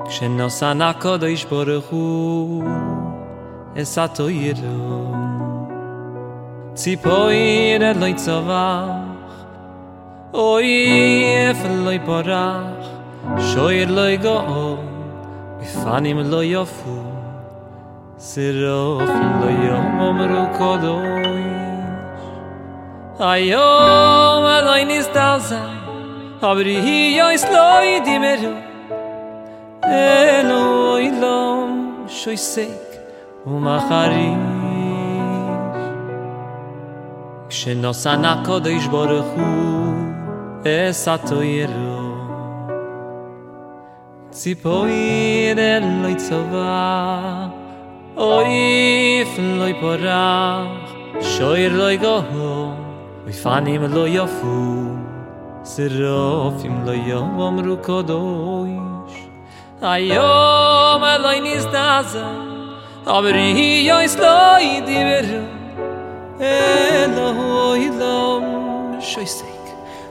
כשנוסן הקדוש ברוך הוא es atoyro ציפויר לא צבח אוי אפלוי פרח שויר לא יגאו בפנים לא יפו סירוף לא יאמרו קדוש היום אלוהי נסתלזה aber hier ist Leute mehr אלוהי לא שויסק ומחריש כשנוסן הקדוש ברוך הוא es atoyro ציפויר לא צבח אוי אפלוי פרח שויר לא יגאו בפנים לא יפו סירופים לא יאמרו קדוש היום אלוהי נסתלזה aber hier ist Leute mehr אלוהי לא שויסק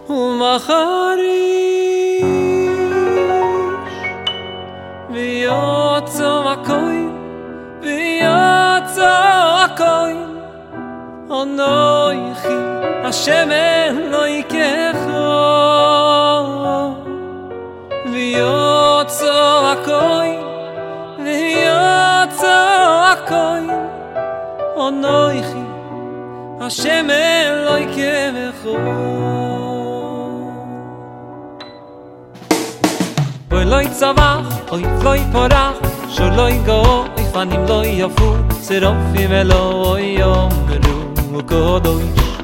ומחריש ויוצא הכהן אנוכי השם אלוהיך ויוצא הכהן אנוכי השם אלוהיך אוי לא יצבח אוי לא יפרח שלא יגאו בפנים לא יפו סירופים אלוהי יאמרו קדוש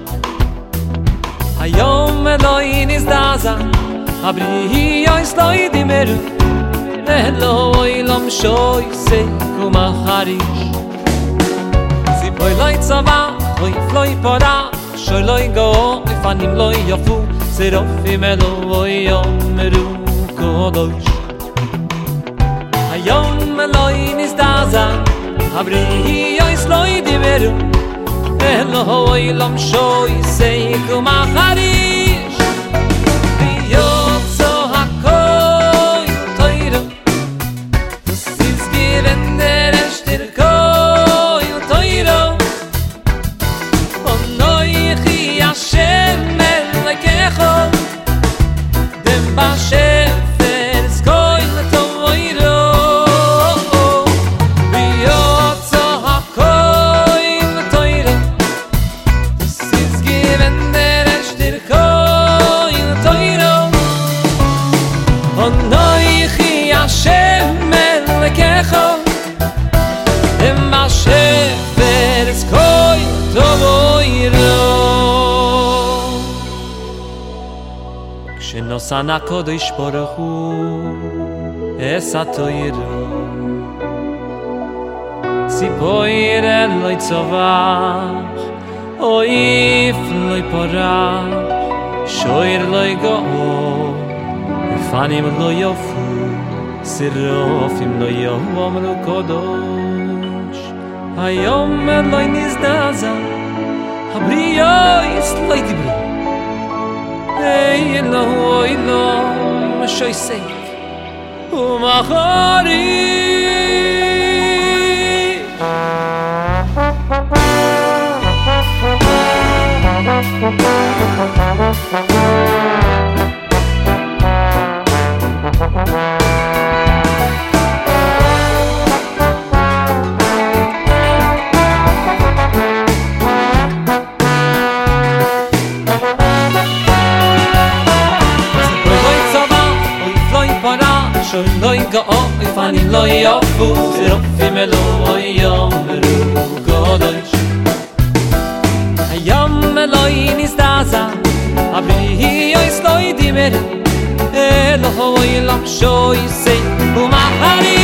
היום אלוהי נסתלזה aber hier ist Leute mehr אלוהי לא שויסק ומחריש ציפוי לא צבח אוי לא יפרח שלא יגאו בפנים לא יפו סירופים אלוהי יאמרו קדוש היום אלוהי נסתלזה aber hier ist Leute mehr אלוהי לא שויסק ומחריש ויוצא הכהן תוירו das ist given der erster כהן תוירו אנוכי השם אלוהיך dem בשפר כהן תוירו ויוצא הכהן תוירו das ist given der erster כהן תוירו אנוכי השם אלוהיך dem בשפר כהן תוירו כשנוסן הקדוש ברוך הוא es atoyro ציפויר לא צבח אוי אפלוי פרח שויר לא יגאו בפנים לא יפו סירופים לא יאמרו קדוש היום אלוהי נסתלזה aber hier ist Leute mehr אלוהי לא שויסק ומחריש שלא יגאו בפנים לא יפו סירופים אלוהי יאמרו קדוש היום אלוהי נסתלזה aber hier ist Leute mehr אלוהי לא שויסק ומחריש